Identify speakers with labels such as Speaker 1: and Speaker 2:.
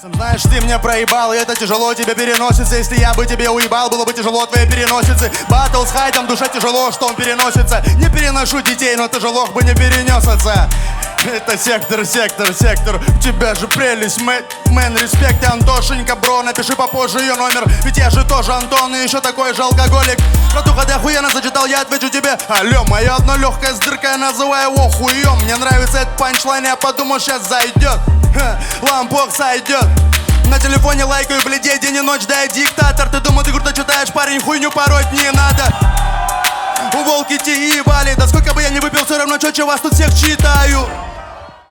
Speaker 1: Знаешь, ты меня проебал, и это тяжело тебе переносится. Если я бы тебе уебал, было бы тяжело твоей переносицы. Баттл с Хайдом, душа тяжело, что он переносится. Не переношу детей, но тяжело бы не перенес отца. Это сектор, у тебя же прелесть, мэн, респект, Антошенька, бро, напиши попозже ее номер. Ведь я же тоже Антон и еще такой же алкоголик. Братуха, ты охуенно зачитал, я отвечу тебе. Алло, мое одно легкое с дыркой, я называю его хуем. Мне нравится этот панчлайн, я подумал, сейчас зайдет. Лампок сойдет. На телефоне лайкаю, блядей, день и ночь, да я диктатор. Ты думал, ты круто читаешь, парень, хуйню пороть не надо. У волки те ебали, да сколько бы я не выпил, все равно чётче вас тут всех читаю.